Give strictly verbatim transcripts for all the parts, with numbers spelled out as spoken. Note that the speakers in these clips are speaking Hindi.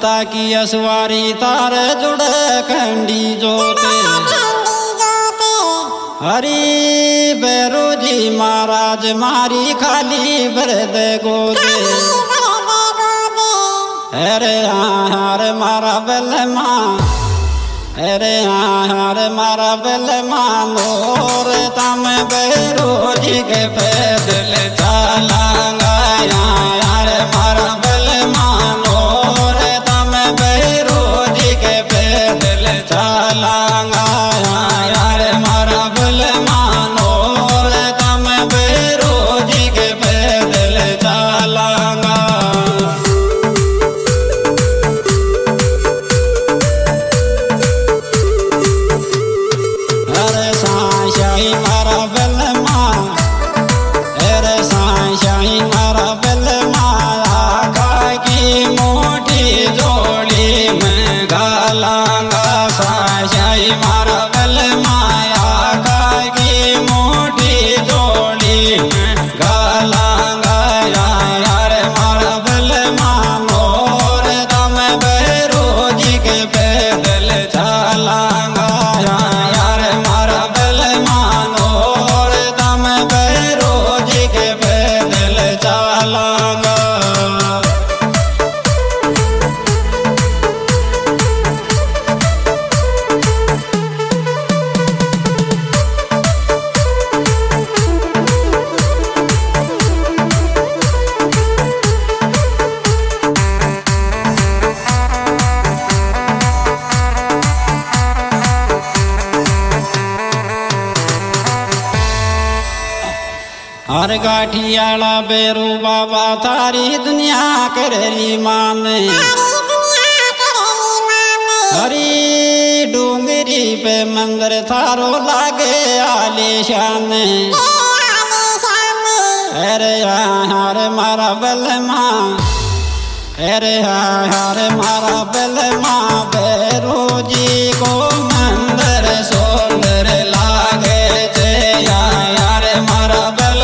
ममता की असवारी तार जुड़ खंडी जोते हरी बैरू जी महाराज मारी खाली बरद गोदे अरे हार मारा बल माँ अरे हार मारा बल मानोर तम बैरू जी के पैदल चलांगा यार मारा बल मानोर तम बैरू जी के पैदल चलांगा यार मारा बल मानोर तम बैरू जी के पैदल चलांगा। हर गाठियाला बेरू बाबा थारी दुनिया करेली माने हरी डूंगरी पे मंदिर थारो लागे आलीशान अरे हार मारा बल माँ अरे हार मारा बल माँ बेरू जी को मंदिर सुंदर लागे थे यार मारा बल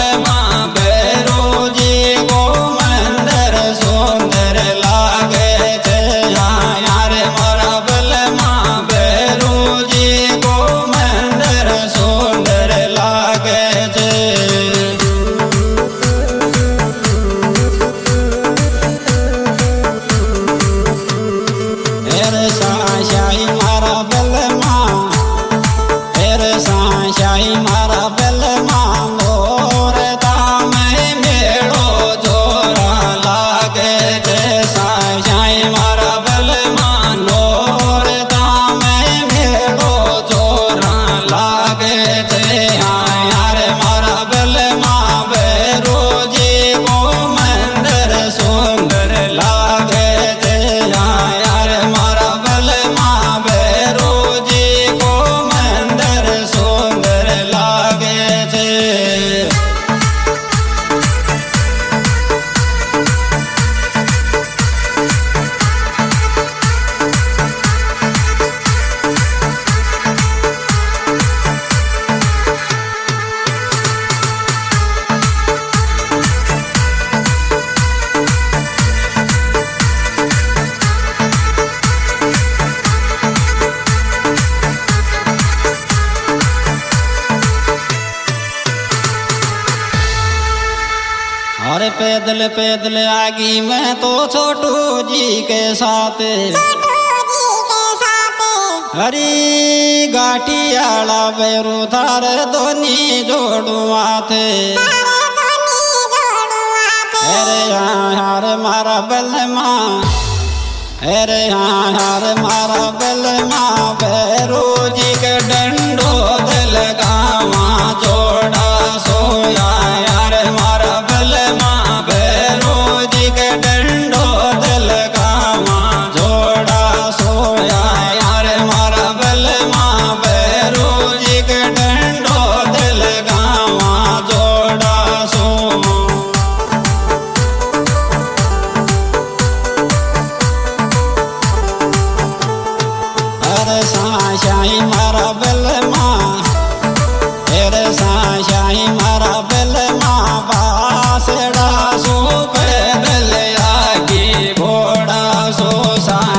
पैदल पैदल आगी मैं तो छोटू जी के साथ हरी गाठियाला बैरू थार दोनी जोड़ू आथे अरे हार मारा बल माँ अरे हार मारा बल माँ बैरू जी के डंडो दल गावा जोड़ा सोया यार मारा बल माँ के डंडो दल गावा जोड़ा सोया यार मारा बल माँ बैरू जी के डंडो दल गावा जोड़ा सो अरे साशाई मारा बल माँ अरे साशाई मारा बल माँ बासड़ा सो पैदल आगे घोड़ा सो सा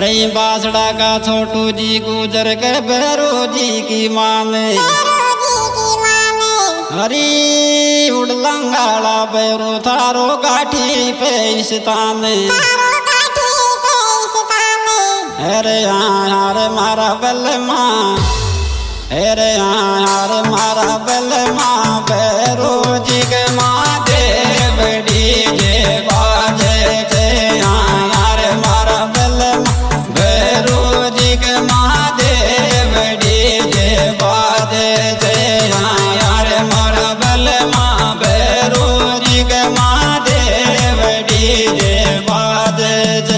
अरे बासड़ा का छोटू जी गुजर के भैरो जी की माने हरी उड़लंगाड़ा भैरो थारो काठी पे इस्ताने अरे हाँ रे मारा बल माँ अरे हाँ रे मारा बल माँ भैरो जी के माँ देव डीजे बाजे थे हाँ रे मारा बल माँ भैरो जी के माँ देव डीजे बाजे थे हाँ रे मारा बल माँ भैरो जी के माँ देव डीजे बाजे थे।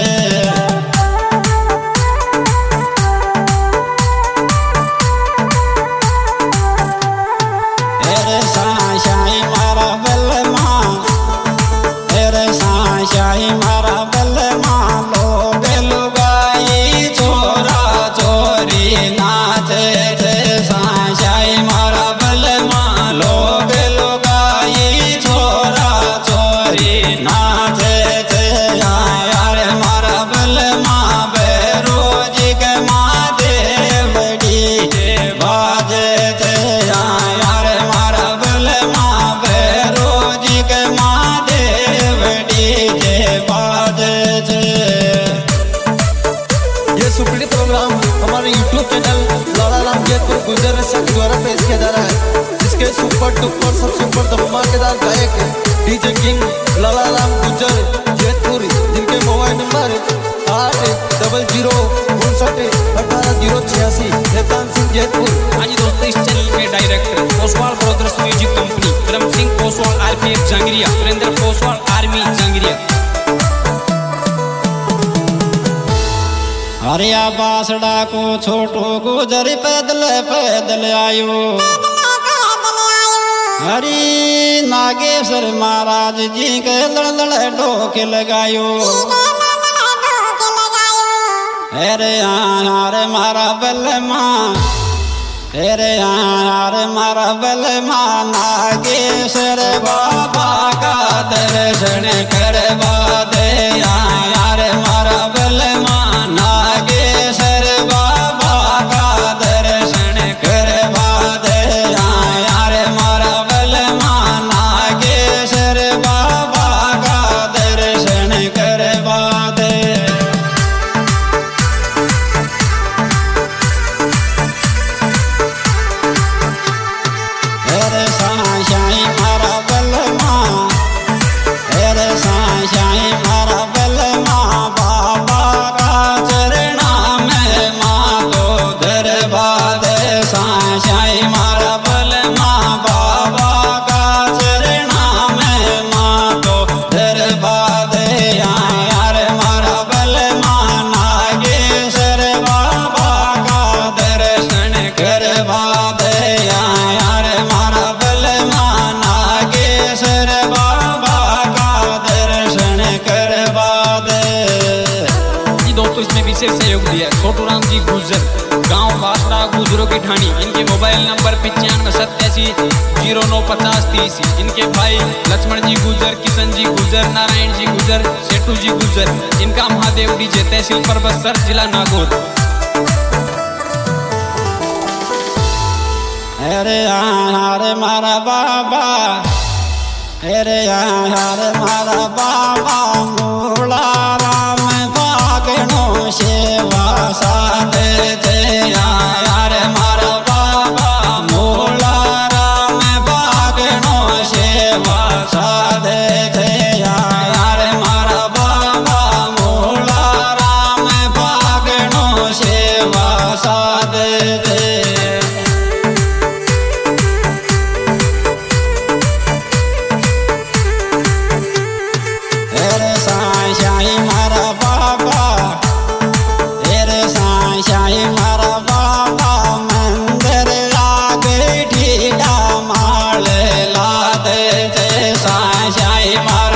शाही मारा बल माँ शाही मारा बल माँ लोग लुगाई छोरा छोरी नाचे थे शाही मारा बल माँ लोग लुगाई छोरा छोरी नाचे थे यार मारा बल माँ भैरो जी के माँ देव डीजे बाजे थे यार मारा बल माँ भैरो जी के माँ देव डीजे बाजे थे। ये सुपीड़ी प्रोग्राम हमारे यूट्यूब चैनल लाला राम जयपुर गुजर संघ द्वारा पेश किया जा रहा है, जिसके सुपर डुपर सबसे ऊपर धमाकेदार गायक डीजे किंग लाला राम गुजर जयपुर, जिनके मोबाइल नंबर आठ डबल जीरो उनसठ अठारह जीरो छियासी देवदान सिंह जयपुर। हाँ जी दोस्तों, इस चैनल के director Poswal brothers music company, Karam Singh Poswal RPF Jangaria, Surendra Poswal army Jangaria. Hariya Basda को छोटो गुजर पैदल पैदल आयो हरी नागेश्वर महाराज जी के लड़ लड़ डोके लगायो अरे हाँ रे मारा बल माँ अरे हाँ रे मारा बल माँ नागेश्वर बाबा का दर्शन करवा दे यार मारा बल माँ नागेश्वर बाबा का दर्शन करवा दे यार मारा बल माँ नागेश्वर बाबा का दर्शन करवा दे। अरे शाही मारा बल माँ अरे शाही मारा बल माँ बाबा का चरणा में माँ को दरबा दे शाही मारा बल माँ बाबा का चरणा में माँ को दरबा दे यार मारा बल माँ नागेश्वर बाबा का दर्शन करवा दे यार मारा बल माँ नागेश्वर बाबा का दर्शन करवा दे। जी दोस्तों, इसमें विशेष सहयोग दिया छोटू राम जी गुजर, गांव बासड़ा गुजरों की ठाणी। इनके मोबाइल नंबर पिचानवे सत्तासी जीरो नौ पचास तीस। इनके भाई लक्ष्मण जी गुजर, किशन जी गुजर, नारायण जी गुजर, सेठू जी गुजर। इनका महादेव डीजे, तहसील परबतसर, जिला नागौर। अरे हाँ रे मारा बाबा अरे हाँ रे मारा बाबा मूला राम भागनो सेवा साधे थे यार मारा बाबा मूला राम भागनो सेवा साधे थे यार मारा बाबा मूला राम भागनो सेवा साधे थे। अरे शाही मारा बाबा अरे शाही मारा बाबा मंदिर आगे ठीका माल ला दे शाही मारा